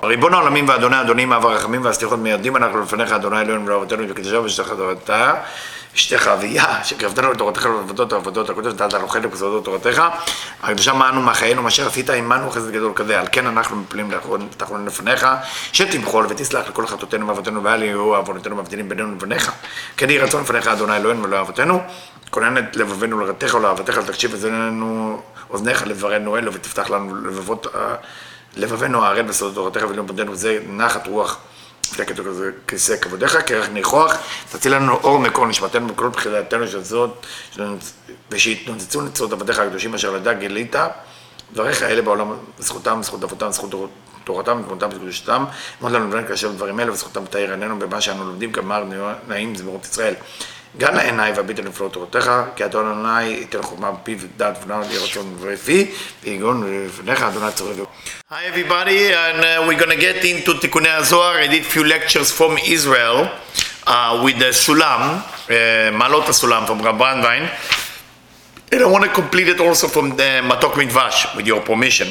ריבון העולמים ואדוני אדונים אב הרחמים והסליחות מיידים אנחנו לפניך אדוני אלוהינו ולאבותינו וקדושה ושתך תורתה אשתך אביה שקרבתנו לתורתך ולעבודות העבודות הקודש נתת לנו חלק בסעודות תורתך הקדושה מענו מחיינו מה אשר עשית עמנו חסד גדול כזה על כן אנחנו מפלים תחלון לפניך שתמחול ותסלח לכל חטאותינו ואבותינו ואל יהיו עוונותינו מבדילים בינינו לבניך כן יהי רצון לפניך אדוני אלוהינו ולאבותינו כונן את לבבינו לרתך ולאהבתך לתקשיב אזנינו אוזניך לדברנו אלו ותפתח לנו לבבינו הערל בסודות תורתך ולאום בודנו וזה נחת רוח פלקת כיסא כבודיך כרך ניחוח תציל לנו אור מקור נשמתנו בכל בחילתנו של זאת ושיתנוצצו נצרות עבדיך הקדושים אשר לדע גילית דבריך אלה בעולם זכותם זכות אבותם זכות תורתם ותמותם וקדושתם מאוד לנו לבן כאשר דברים אלה וזכותם תאיר עינינו במה שאנו לומדים כמר נעים זמירות ישראל גן לעיניי והביט על נפלאות תורתך, כי אדון אדוני ייתן חוכמה בפיו ודעת ונאו יהי רצון ופי, ויגון לפניך אדוני צורך. Hi everybody, and we're gonna get into תיקוני הזוהר. I did few lectures from Israel with the Sulam, מעלות הסולם from Rab Brandwein, and I want to complete it also from the Matok Midvash with your permission.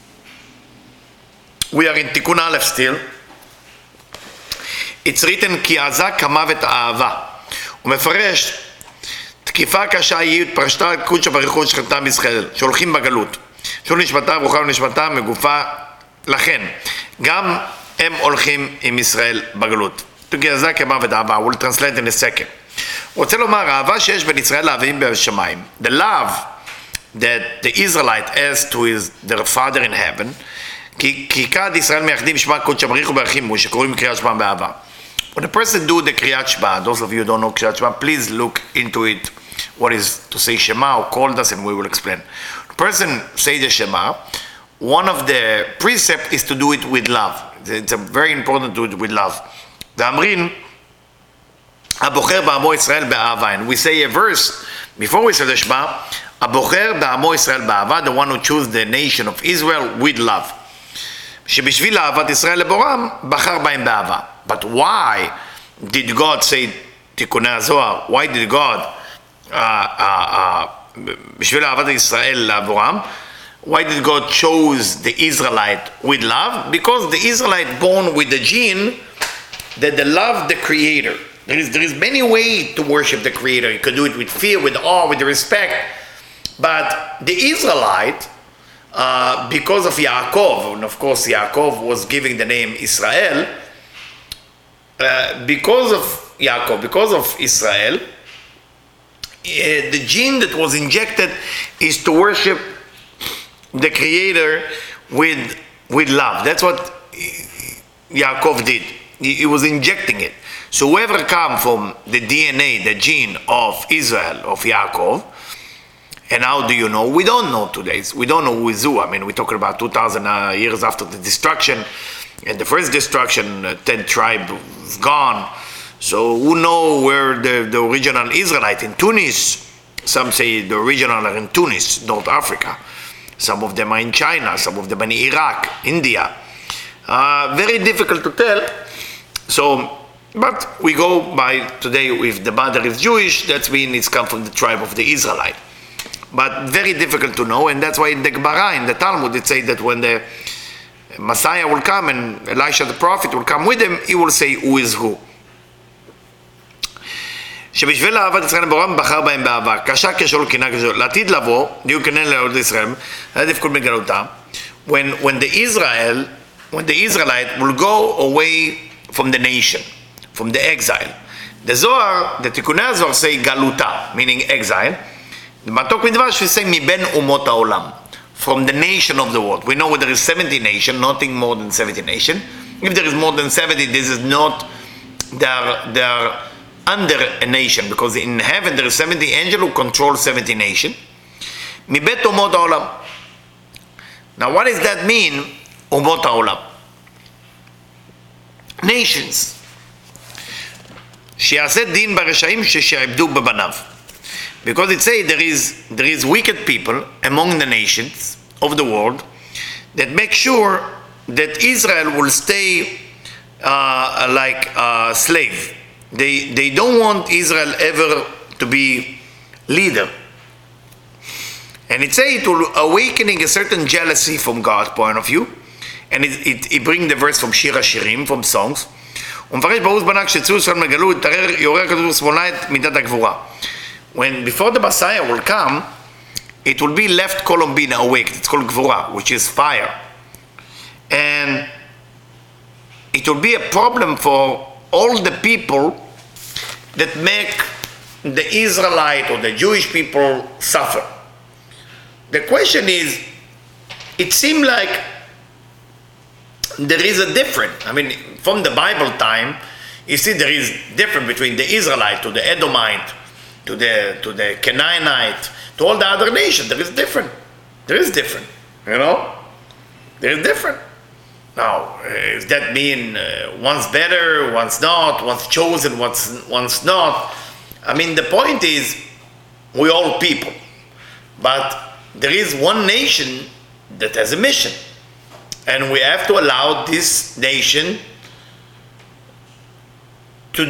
We are in תיקון א' still. It's written כי עזה כמוות האהבה. הוא מפרש, תקיפה קשה היא התפרשתה על קודש בריחוד שכנתם בישראל, שהולכים בגלות. שול נשמתה, רוחה ונשמתה, מגופה לכן. גם הם הולכים עם ישראל בגלות. תגיע זה כמוות אהבה, I will translate in a second. הוא רוצה לומר, האהבה שיש בין ישראל לאהבים בשמיים. The love that the Israelite has to their father in heaven, כי כד ישראל מייחדים שמע קודש בריחוד ברחימו, שקוראים קריאת שמע באהבה. When a person do the Kriyat Shema, those of you who don't know Kriyat Shema, please look into it, what is to say Shema, or call us and we will explain. The person say the Shema, one of the precepts is to do it with love. It's very important to do it with love. ואמרין, הבוחר בעמו ישראל באהבה. And we say a verse, before we say the Shema, הבוחר בעמו ישראל באהבה, the one who choose the nation of Israel with love. שבשביל אהבת ישראל לבורם, בחר בהם באהבה. But why did God say תיקוני הזוהר? Why did God בשביל אהבת ישראל לעבורם? Why did God chose the Israelite with love? Because the Israelite born with the gene that they love the Creator. There is many ways to worship the Creator. You can do it with fear, with awe, with respect. But the Israelite, because of Yaakov, and of course Yaakov was giving the name Israel, because of Yaakov, because of Israel, the gene that was injected is to worship the Creator with love. That's what Yaakov did. He was injecting it. So whoever come from the DNA, the gene of Israel, of Yaakov, and how do you know? We don't know today. We don't know who is who. I mean, we're talking about 2,000 years after the destruction. And the first destruction, 10 tribe is gone. So who know where the original Israelite in Tunis? Some say the original are in Tunis, North Africa. Some of them are in China. Some of them are in Iraq, India. Very difficult to tell. So, but we go by today if the mother is Jewish, that means it's come from the tribe of the Israelite. But very difficult to know, and that's why in the Gemara, in the Talmud, it says that when the Messiah will come and Elisha the prophet will come with him, he will say who is who. שבשביל אהבת ישראל לבורם בחר בהם באהבה, קשה כשול קינה כשול, לעתיד לבוא, דיוק כנן לעוד ישראל, עדיף כל מגלותה, when the Israelite will go away from the nation, from the exile. The Zohar, the תיקוני הזוהר say galuta, meaning exile. The Matok Midvash will say מבין אומות העולם. From the nation of the world. We know there is 70 nations, nothing more than 70 nations. If there is more than 70, this is not, they are under a nation, because in heaven there is 70 angels who control 70 nations. מבית אומות העולם. Now what does that mean, אומות העולם? Nations. שיעשה דין ברשעים ששעבדו בבניו. Because it says there is wicked people among the nations of the world that make sure that Israel will stay like a slave. They don't want Israel ever to be leader. And it says it will awakening a certain jealousy from God's point of view, and he bring the verse from Shir HaShirim, from songs, הוא מפרש ברוך בנה כשצאו ישראל מגלות, יעורר הכדור שמאלה את מידת הגבורה. When before the Messiah will come, it will be left column being awake. It's called gvura, which is fire. And it will be a problem for all the people that make the Israelite or the Jewish people suffer. The question is, it seems like there is a difference. I mean, from the Bible time, you see there is difference between the Israelite to the Edomite, to the Canaanite, to all the other nations. There is different. There is different. You know? There is different. Now, does that mean one's better, one's not, one's chosen, one's not? I mean, the point is, we're all people. But there is one nation that has a mission. And we have to allow this nation to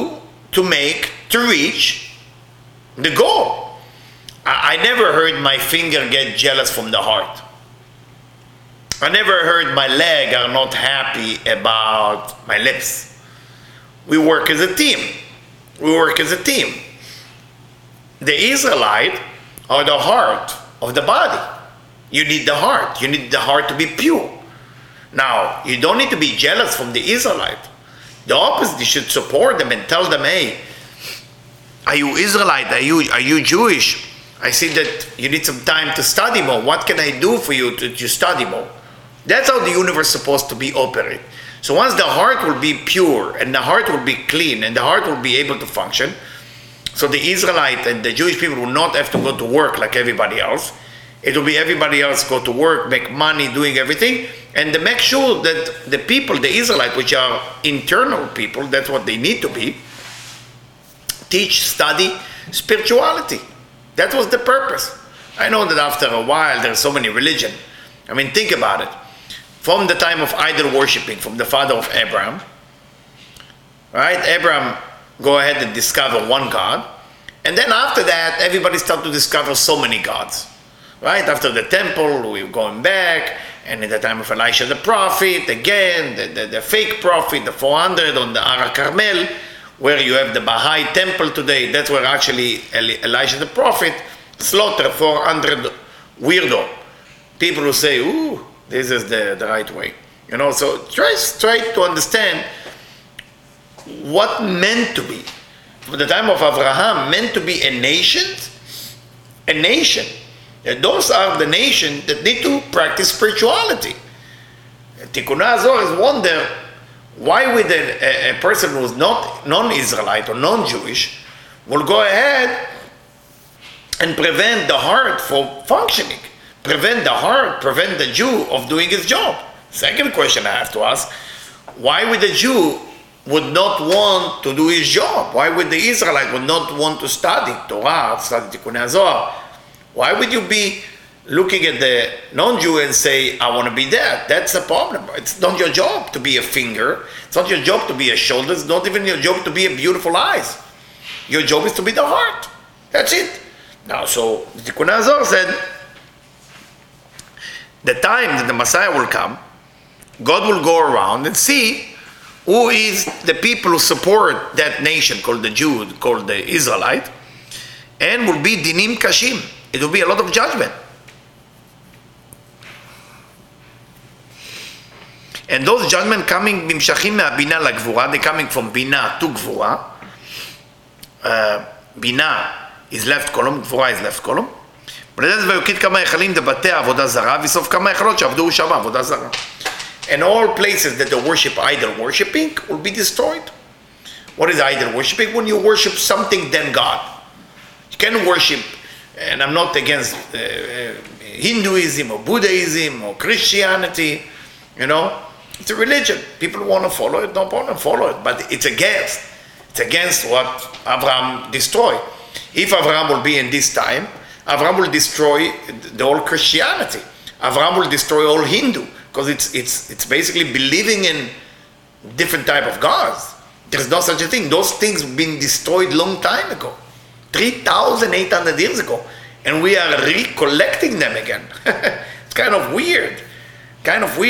reach the goal. I never heard my finger get jealous from the heart. I never heard my leg are not happy about my lips. We work as a team. We work as a team. The Israelite are the heart of the body. You need the heart. You need the heart to be pure. Now, you don't need to be jealous from the Israelite. The opposite, you should support them and tell them, hey, are you Israelite? Are you Jewish? I see that you need some time to study more. What can I do for you to study more? That's how the universe is supposed to be operate. So once the heart will be pure and the heart will be clean and the heart will be able to function, so the Israelite and the Jewish people will not have to go to work like everybody else. It will be everybody else go to work, make money, doing everything, and to make sure that the people, the Israelites, which are internal people, that's what they need to be, teach, study spirituality. That was the purpose. I know that after a while there's so many religions. I mean, think about it. From the time of idol worshipping, from the father of Abraham, right? Abraham go ahead and discover one God, and then after that, everybody start to discover so many gods, right? After the temple, we're going back, and in the time of Elisha the prophet, again, the fake prophet, the 400 on the Har Carmel, where you have the Baha'i temple today, that's where actually Elisha the prophet slaughtered 400 weirdo people who say, ooh, this is the right way. You know, so try to understand what meant to be. From the time of Abraham, meant to be a nation. And those are the nations that need to practice spirituality. Tikkun Azor is wonder, why would a person who's not non-Israelite or non-Jewish will go ahead and prevent the heart from functioning? Prevent the Jew of doing his job. Second question I have to ask, why would the Jew would not want to do his job? Why would the Israelite would not want to study Torah, study Tikkun Zohar? Why would you be looking at the non-Jew and say, I want to be that? That's the problem. It's not your job to be a finger. It's not your job to be a shoulder. It's not even your job to be a beautiful eyes. Your job is to be the heart. That's it. Now, so Tikkun Zohar said, the time that the Messiah will come, God will go around and see who is the people who support that nation called the Jew, called the Israelite, and will be dinim kashim. It will be a lot of judgment. And those judgment coming bimshachim me'abina lagvura, they're coming from bina to gvura. Bina is left column, gvura is left column. And all places that they worship idol worshipping will be destroyed. What is idol worshipping? When you worship something than God. You can worship, and I'm not against Hinduism or Buddhism or Christianity, you know. It's a religion. People want to follow it, no problem, follow it. But it's against what Abraham destroyed. If Abraham will be in this time, Abraham will destroy the whole Christianity. Abraham will destroy all Hindu, because it's basically believing in different type of gods. There's no such a thing. Those things have been destroyed long time ago, 3,800 years ago, and we are recollecting them again. It's kind of weird.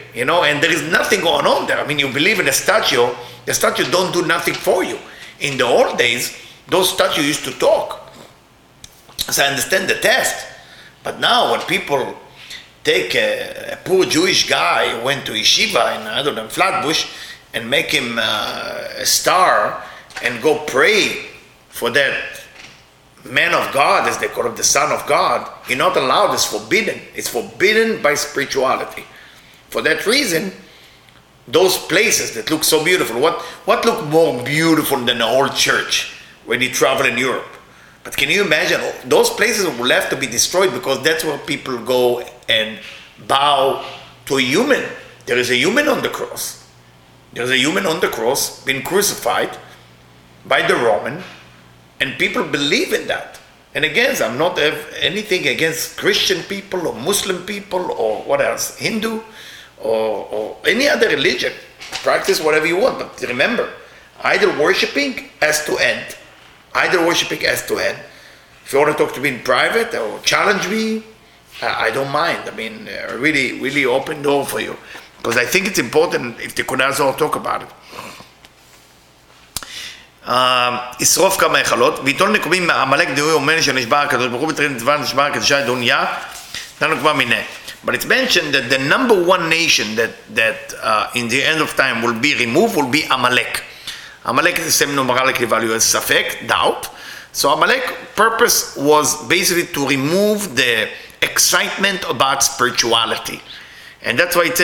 and there is nothing going on there. I mean, you believe in a statue, the statue don't do nothing for you. In the old days, those statues used to talk. So I understand the test. But now when people take a poor Jewish guy who went to yeshiva in, I don't know, Flatbush, and make him a star and go pray for that man of God, as they call him, the Son of God, you're not allowed. It's forbidden. It's forbidden by spirituality. For that reason, those places that look so beautiful, what look more beautiful than an old church when you travel in Europe? But can you imagine, those places will have to be destroyed because that's where people go and bow to a human. There is a human on the cross. There's a human on the cross being crucified by the Roman, and people believe in that. And again, I'm not have anything against Christian people or Muslim people or what else, Hindu or any other religion. Practice whatever you want, but remember, idol worshipping has to end. Idol worshipping has to end. If you want to talk to me in private or challenge me, I don't mind. I mean, really, really open door for you. Because I think it's important if the Kunazor talk about it. ישרוף כמה היכלות, ויטול נקומים מעמלק דימוי אומן שנשבר הקדוש ברוך הוא בתרין דבר נשבר הקדושה דוניה, נתנו כבר מיני. But it's mentioned that the number one nation that in the end of time will be removed will be Amalek. Amalek is the same numeralic value as Safek, doubt. So Amalek purpose was basically to remove the excitement about spirituality. And that's why it's a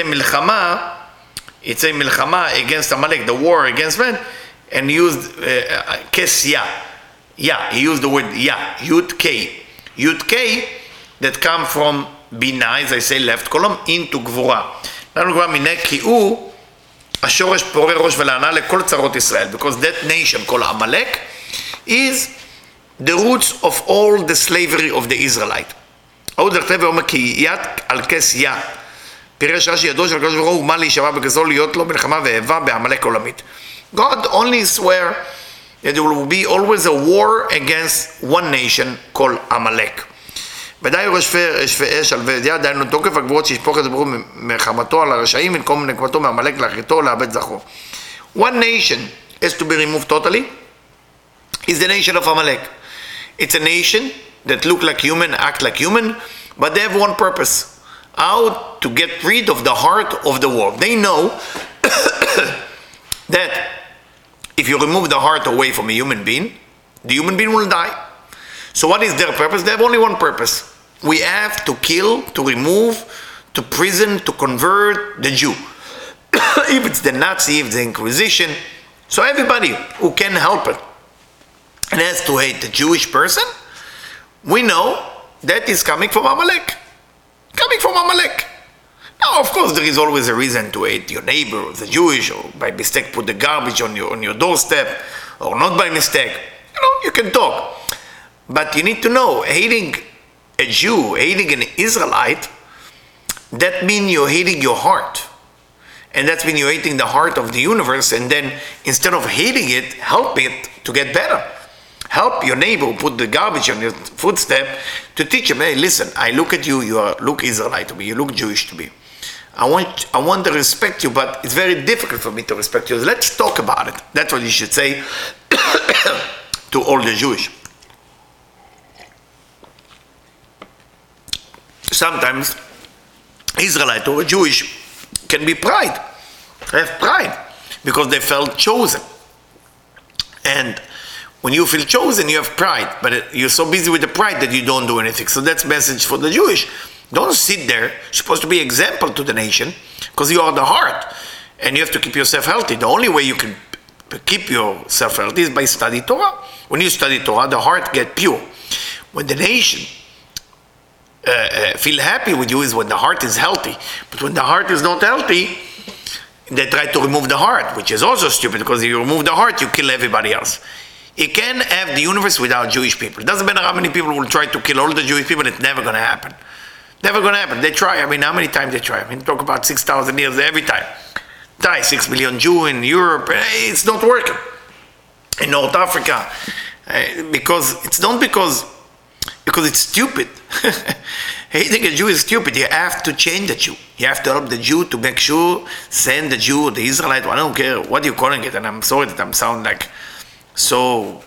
milchama against Amalek, the war against man, and used kes ya. Yeah, he used the word ya, Yud K. Yud K that come from Bina, as I say, left column, into Gvura. לנו כבר מיני כי הוא השורש פורה ראש ולענה לכל צרות ישראל, because that nation called Amalek is the roots of all the slavery of the Israelite. עוד דרכתיו ואומר כי יד על כס יא. פירש רש"י ידו של הקדוש ברוך הוא מה להישבע בכזו להיות לו מלחמה ואיבה בעמלק עולמית. God only swear that there will be always a war against one nation called Amalek. ודאי רשפי אש על וידיה, דיינו תוקף הגבורות שישפוך את ברוך מלחמתו על הרשעים מנקום נקמתו מעמלק לאחריתו לאבד זכרו. One nation has to be removed totally is the nation of Amalek. It's a nation that look like human, act like human, but they have one purpose: how to get rid of the heart of the world. They know that if you remove the heart away from a human being, the human being will die. So what is their purpose? They have only one purpose. We have to kill, to remove, to prison, to convert the Jew. If it's the Nazi, if it's the Inquisition, so everybody who can help it and has to hate the Jewish person, we know that is coming from Amalek. Coming from Amalek. Now, of course, there is always a reason to hate your neighbor, the Jewish, or by mistake put the garbage on your doorstep, or not by mistake. You can talk. But you need to know, hating a Jew, hating an Israelite, that means you're hating your heart. And that means you're hating the heart of the universe, and then instead of hating it, help it to get better. Help your neighbor put the garbage on your footstep to teach him, hey, listen, I look at you, you look Israelite to me, you look Jewish to me. I want to respect you, but it's very difficult for me to respect you. Let's talk about it. That's what you should say to all the Jewish. Sometimes Israelite or Jewish can be pride. They have pride because they felt chosen. And when you feel chosen, you have pride, but you're so busy with the pride that you don't do anything. So that's message for the Jewish. Don't sit there. You're supposed to be example to the nation because you are the heart and you have to keep yourself healthy. The only way you can keep yourself healthy is by study Torah. When you study Torah, the heart gets pure. When the nation feel happy with you is when the heart is healthy. But when the heart is not healthy, they try to remove the heart, which is also stupid because if you remove the heart, you kill everybody else. You can't have the universe without Jewish people. It doesn't matter how many people will try to kill all the Jewish people, it's never going to happen. Never going to happen. They try. I mean, how many times they try? I mean, talk about 6,000 years every time. Die 6 million Jews in Europe. It's not working. In North Africa. Because it's not because it's stupid. hating a Jew is stupid. You have to change the Jew. You have to help the Jew to make sure, send the Jew, the Israelite, I don't care what you're calling it, and I'm sorry that I'm sound like so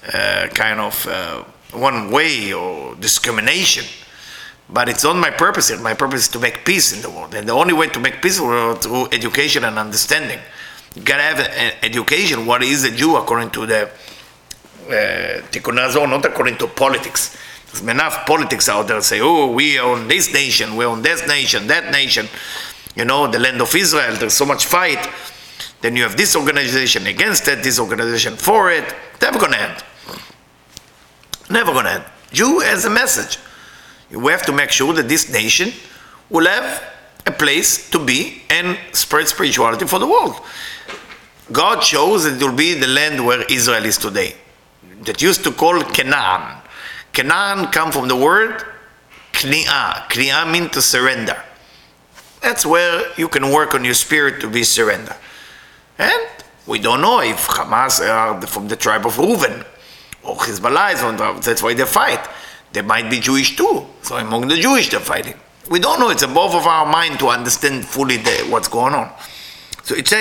one way or discrimination. But it's not my purpose here. My purpose is to make peace in the world. And the only way to make peace is through education and understanding. You gotta have an education. What is a Jew according to the Tikkun Hazor, not according to politics. There's enough politics out there say, oh, we own this nation, we own this nation, that nation. The land of Israel, there's so much fight. Then you have this organization against it, this organization for it. Never gonna end. Never gonna end. Jew has a message. We have to make sure that this nation will have a place to be and spread spirituality for the world. God chose that it will be the land where Israel is today. That used to call Canaan. Canaan comes from the word Kni'ah. Kni'ah means to surrender. That's where you can work on your spirit to be surrender. And we don't know if Hamas are from the tribe of Reuven or Hezbollah is from the tribe. That's why they fight. They might be Jewish too. So among the Jewish they're fighting. We don't know. It's above of our mind to understand fully what's going on. So it's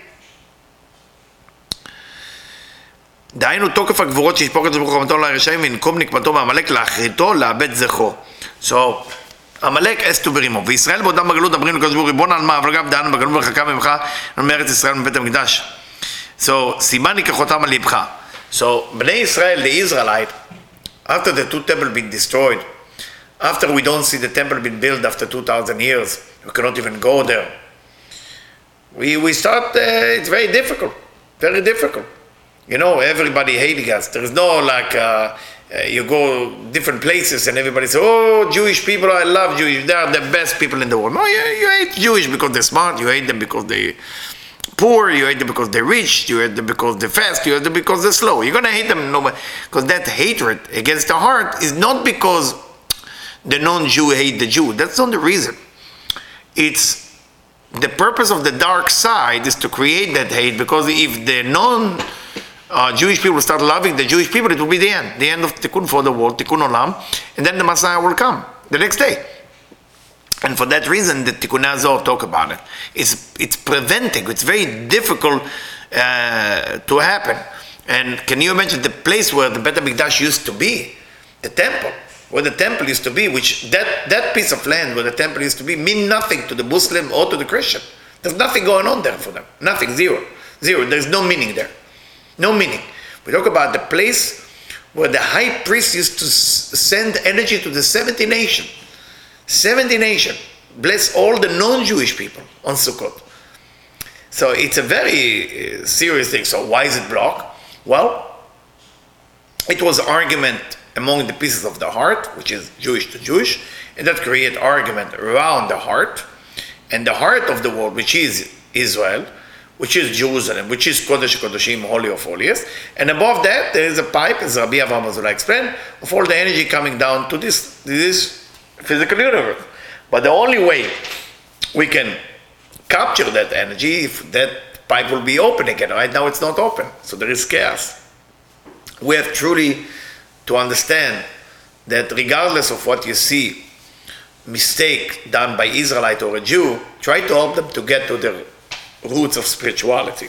דהיינו תוקף הגבורות שישפוך את ברוך רחמתו לרשעים וינקום נקמתו מעמלק לאחריתו לאבד זכרו. So עמלק has to be removed. וישראל בעודם בגלות אמרים לקדוש ברוך הוא ריבון על מה אבל גם דהנו בגלות ורחקה ממך מארץ ישראל מבית המקדש. So סימן ייקחותם על ליבך. So בני ישראל, the Israelite, after the two temples been destroyed, after we don't see the temple been built after 2,000 years, we cannot even go there. We start, it's very difficult, very difficult. Everybody hating us. There is no you go different places and everybody says, oh, Jewish people, I love Jewish, they are the best people in the world. No, you hate Jewish because they're smart, you hate them because they're poor, you hate them because they're rich, you hate them because they're fast, you hate them because they're slow. You're going to hate them because that hatred against the heart is not because the non-Jew hate the Jew. That's not the reason. It's the purpose of the dark side is to create that hate, because if the Jewish people start loving the Jewish people, it will be the end of Tikkun for the world, Tikkun Olam, and then the Messiah will come the next day. And for that reason, the Tikkun Hazor talk about it. It's preventing. It's very difficult to happen. And can you imagine the place where the Beit HaMikdash used to be, the temple, where the temple used to be, which that piece of land where the temple used to be mean nothing to the Muslim or to the Christian. There's nothing going on there for them. Nothing, zero. There's no meaning there. No meaning. We talk about the place where the high priest used to send energy to the 70 nations. 70 nations. Bless all the non-Jewish people on Sukkot. So it's a very serious thing. So why is it blocked? Well, it was argument among the pieces of the heart, which is Jewish to Jewish, and that create argument around the heart, and the heart of the world, which is Israel, which is Jerusalem, which is Kodesh Kodeshim, Holy of Holies, and above that there is a pipe, as Rabbi Avraham Azulai explained, of all the energy coming down to this physical universe. But the only way we can capture that energy if that pipe will be open again. Right now it's not open, so there is chaos. We have truly to understand that regardless of what you see, mistake done by Israelite or a Jew, try to help them to get to the roots of spirituality.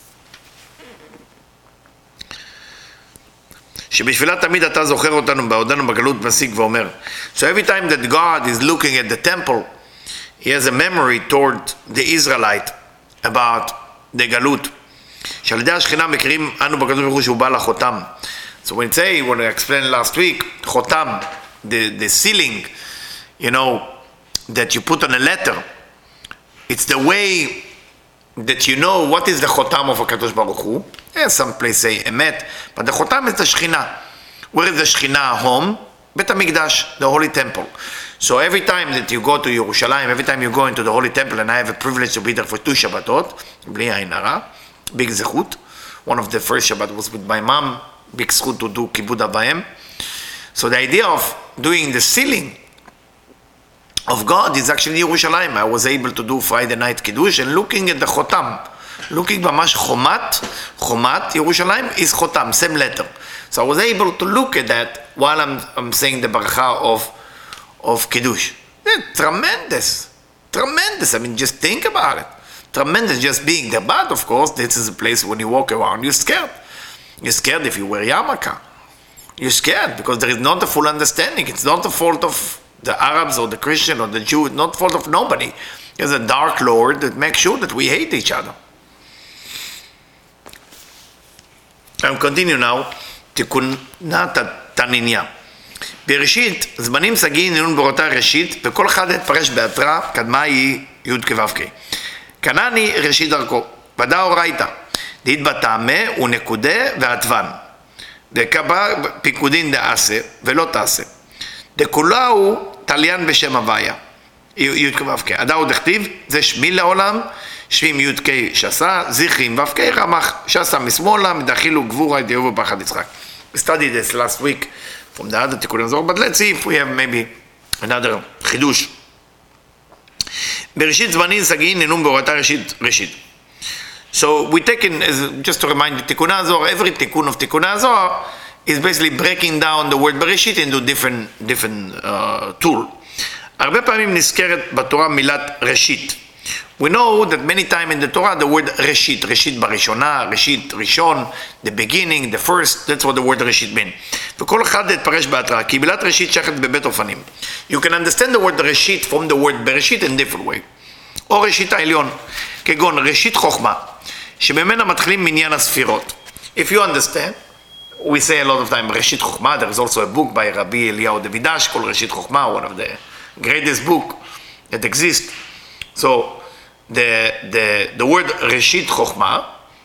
שבשבילה תמיד אתה זוכר אותנו בעודנו בגלות מסיק ואומר. So every time that God is looking at the temple, he has a memory toward the Israelite about the גלות. שעל ידי השכינה מכירים אנו בקדוש ברוך הוא שהוא בעל החותם. So when I explained last week, חותם, the sealing, that you put on a letter, it's the way that you know what is the chotam of HaKadosh Baruch Hu. Yes, some place say emet, but the chotam is the Shekhinah. Where is the Shekhinah home? Beit HaMikdash, the holy temple. So every time that you go to Yerushalayim, every time you go into the holy temple, and I have a privilege to be there for 2 Shabbatot, bli ayin hara, big zechut. One of the first Shabbat was with my mom, big zechut to do kibud avayim. So the idea of doing the sealing of God is actually Yerushalayim. I was able to do Friday night Kiddush and looking at the Chotam. Looking mamash Chomat, Yerushalayim is Chotam, same letter. So I was able to look at that while I'm saying the Baracha of Kiddush. Tremendous. Tremendous. I mean, just think about it. Tremendous just being there. But of course, this is a place when you walk around, you're scared. You're scared if you wear yarmulke. You're scared because there is not a full understanding. It's not the fault of the Arabs or the Christian or the Jew. It's not the fault of nobody. There's a dark Lord that makes sure that we hate each other. I'll continue now. תיקונה תניניה. בראשית, זמנים סגי נינון באותה ראשית, וכל אחד התפרש בהתרא, קדמה היא י' כו' כ'. כנני ראשית דרכו, ודא אורייתא, דהתבטא מה ונקודה ועטבן. דקבע פיקודין דעשה ולא תעשה. דכולה הוא תליין בשם הוויה, י' כו' כ'. הדאו דכתיב, זה שמי לעולם, שמים י' כ' שעשה, זכרים ו' כ' רמח, שעשה משמאלה, מדחילו גבורה, דיוב ופחד יצחק. We studied this last week from the other Tikkun Zohar, but let's see if we have maybe another חידוש. בראשית זמנים סגי נינון באורתה ראשית. So we take in, just to remind the Tikkun Zohar, every Tikkun of Tikkun Zohar is basically breaking down the word בראשית into different tool. הרבה פעמים נזכרת בתורה מילת ראשית. We know that many times in the Torah the word Reshit, Reshit בראשונה, Reshit ראשון, the beginning, the first, that's what the word Reshit means. וכל אחד התפרש בהתראה, כי מילת ראשית שייכת בבית אופנים. You can understand the word Reshit from the word בראשית in different way. או ראשית העליון, כגון ראשית חוכמה, שממנה מתחילים מניין הספירות. If you understand, we say a lot of time ראשית חוכמה, there is also a book by רבי אליהו דוידש, called ראשית חוכמה, one of the greatest book that exists. So, the word Reshit Chokhmah,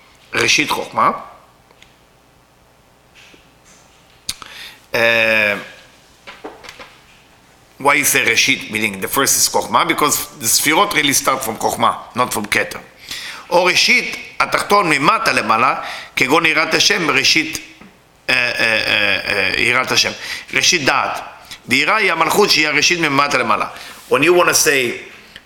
why you say Reshit, meaning the first is Chokhmah? Because the Sfirot really start from Chokhmah, not from Keter. או ראשית, התחתון ממטה למעלה, כגון יראת השם, ראשית יראת השם. ראשית דעת. ויראה היא המלכות שהיא הראשית ממטה למעלה. When you want to say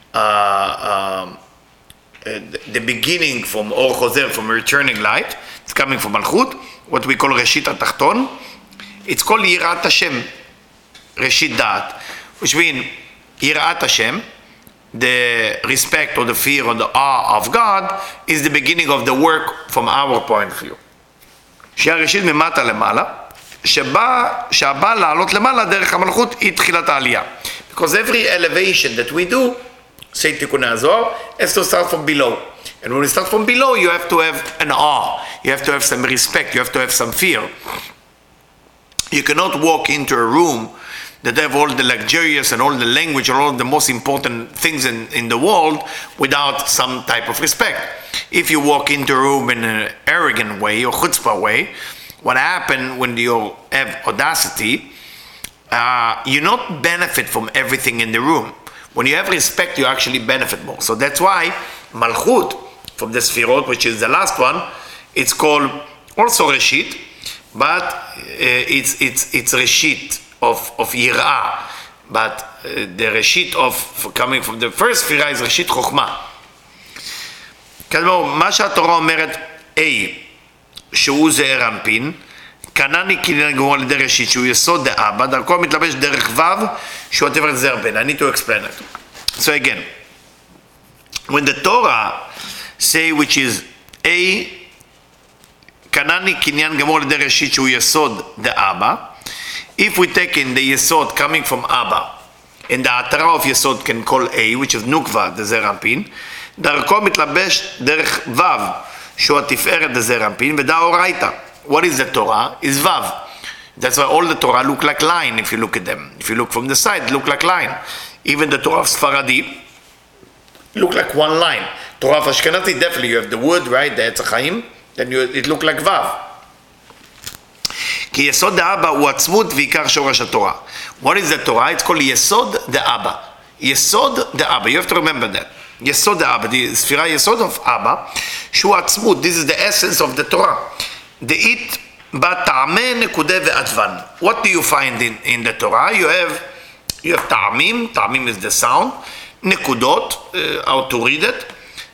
the beginning from Or Choser, from returning light, it's coming from Malchut, what we call Reshit HaTachton. It's called Yirat Hashem, Reshit Da'at, which means Yirat Hashem, the respect or the fear or the awe of God, is the beginning of the work from our point of view. שהראשית ממטה למעלה, שהבא לעלות למעלה דרך המלכות היא תחילת העלייה. Because every elevation that we do, say Tikkun Zohar, has to start from below. And when we start from below, you have to have an awe. You have to have some respect. You have to have some fear. You cannot walk into a room that have all the luxurious and all the language and all the most important things in the world without some type of respect. If you walk into a room in an arrogant way or chutzpah way, what happens when you have audacity, you not benefit from everything in the room. When you have respect, you actually benefit more. So that's why Malchut, from the Sfirot, which is the last one, it's called also Reshit, but it's Reshit of Yirah. But the Reshit of coming from the first Sfirah is Reshit Chokhmah. כלומר, מה שהתורה אומרת, שהוא זעיר אנפין, כנני קניין גמור על ידי ראשית, שהוא יסוד דאבא, דרכו מתלבש דרך ו' שהוא התפארת זעיר בן. I need to explain it. So again, when the Torah say, which is כנני קניין גמור על ידי ראשית, שהוא יסוד דאבא, if we take in the יסוד coming from Abba, and the התרה of יסוד can call which is נוקבה, the זעיר אנפין, דרכו מתלבש דרך ו' שהוא התפארת דזעיר אנפין, ודאורייתא. What is the Torah? Is Vav. That's why all the Torah look like line if you look at them. If you look from the side, look like line. Even the Torah of Sfaradi look like one line. Torah of Ashkenazi, definitely you have the wood, right? The Etz HaChaim, then it look like Vav. כי יסוד דאבא הוא עצמות ועיקר שורש התורה. What is the Torah? It's called יסוד דאבא. יסוד דאבא. You have to remember that. יסוד דאבא, the ספירה יסוד of אבא, שהוא עצמות. This is the essence of the Torah. דאית בה טעמי נקודה ועטבן. What do you find in the Torah? You have טעמים, טעמים is the sound, נקודות, how to read it,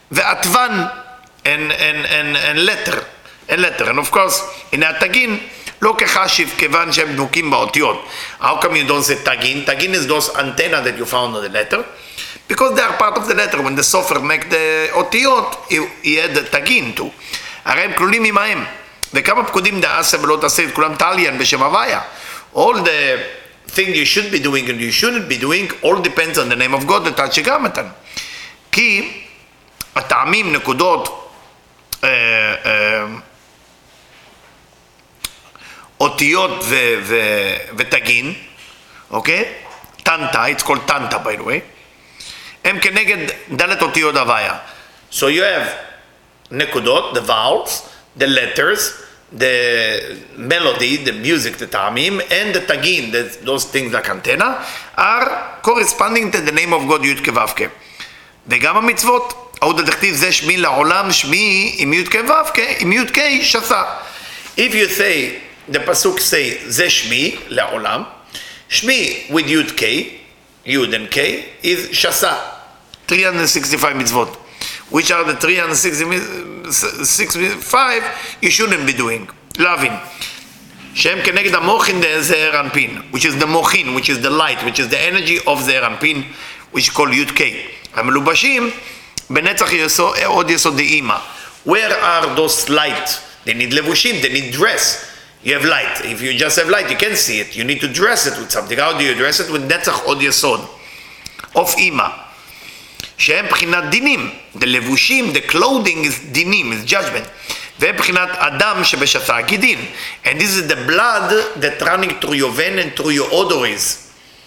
ועטבן, and letter. And of course, in התגין, לא כחשיב, כיוון שהם דבוקים באותיות. How come you don't say tagin? Tagin is those antenna that you found on the letter. Because they are part of the letter. When the sofer make the אותיות, he had the tagin too. הרי הם כלולים עמהם. וכמה פקודים דעשה ולא תעשה את כולם תליין בשם הוויה. All the things you should be doing and you shouldn't be doing, all depends on the name of God, לתת שגם אותן. כי הטעמים, נקודות, אותיות ותגין, אוקיי? טנטה, it's called טנטה by the way, הם כנגד דלת אותיות הוויה. So you have נקודות, the vowels, the letters, the melody, the music, the טעמים, and the tagin, those things like antenna, are corresponding to the name of God י' כו' כ'. וגם המצוות, עוד הדכתיב זה שמי לעולם, שמי עם י' כ' ו' כ', עם י' כ' שסה. If you say, the pasuk say, זה שמי לעולם, שמי with י' כ', י' and כ', is שסה. 365 מצוות. Which are the 365 you shouldn't be doing. להבין. שהם כנגד המוחין דזעיר אנפין, which is the מוחין, which is the light, which is the energy of זעיר אנפין, which is called י' כ'. המלובשים בנצח עוד יסוד דאימא. Where are those light? They need לבושים, they need dress. You have light. If you just have light, you can't see it. You need to dress it with something. How do you dress it? With נצח עוד יסוד. of אימא. שהם בחינת דינים. The לבושים, the clothing is דינים, is judgment. והם בחינת אדם שבשסה כדין. And this is the blood that running through your vein and through your odories.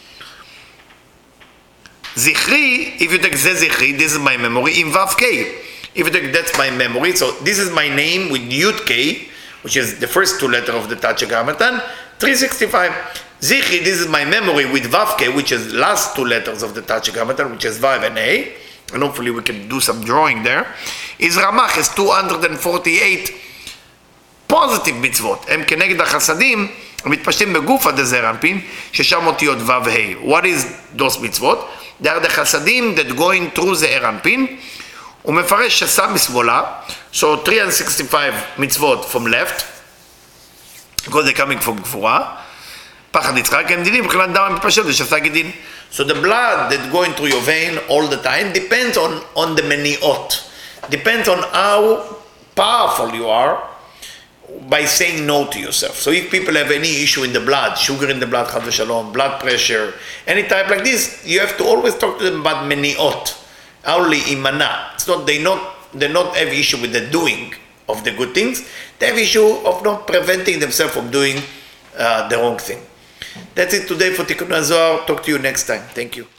זכרי, if you take זה זכרי, this is my memory, עם ו' כ'. If you take that's my memory, so this is my name with י' כ', which is the first two letters of the Tetragrammaton, 365. זכרי, this is my memory with ו' כ', which is last two letters of the Tetragrammaton, which is ו' and A, and hopefully we can do some drawing there, is רמ"ח, is 248 positive מצוות. הם כנגד החסדים, המתפשטים בגופה דזעיר אנפין, ששם אותיות ו' ה'. What is those מצוות? They are the חסדים that going through זעיר אנפין, הוא מפרש שסה מסבולה, so 365 מצוות from left, because they're coming from גבורה, פחד יצחק, הם דינים, מבחינת דם המתפשט ושסה גדין. So the blood that going through your vein all the time depends on the meniot, depends on how powerful you are by saying no to yourself. So if people have any issue in the blood, sugar in the blood, chad v'shalom, blood pressure, any type like this, you have to always talk to them about meniot, only imana. It's not they not have issue with the doing of the good things, they have issue of not preventing themselves from doing the wrong thing. That's it today for Tikkun HaZohar. Talk to you next time. Thank you.